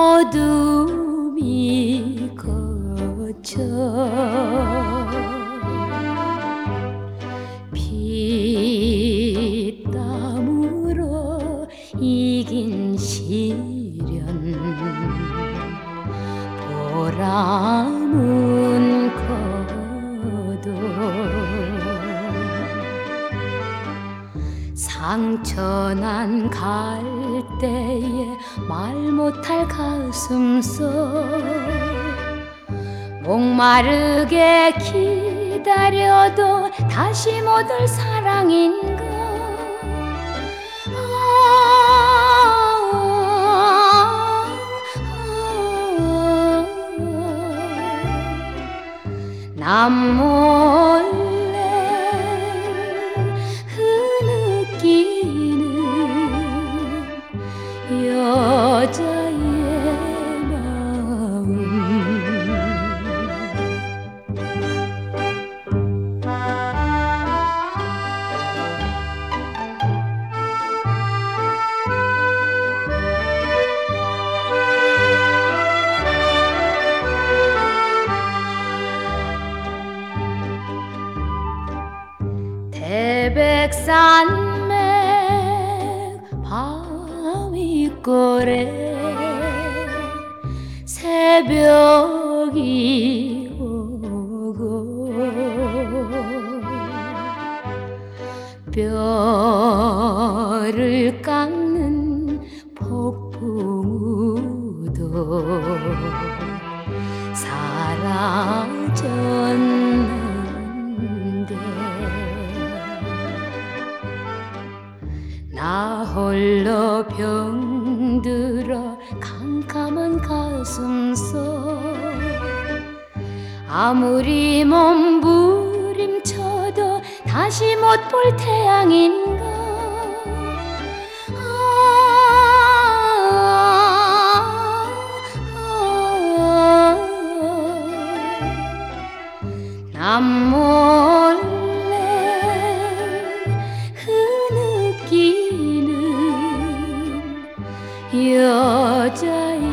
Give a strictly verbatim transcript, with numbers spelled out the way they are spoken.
어둠이 거쳐 피땀으로 이긴 시련 보람은 거둬 상처난 갈대에 말 못할 가슴속 목마르게 기다려도 다시 못 올 사랑인가. 아, 아, 아, 남 몰래 흐느끼는 여자의 마음. 태백산맥 밤이꼬레 새벽이 오고 뼈를 깎는 폭풍우도 사라졌는데 나 홀로 병들어 캄캄한 가슴속 아무리 몸부림쳐도 다시 못 볼 태양인가. 아, 아, 아, 남 몰래 흐느끼는 여자의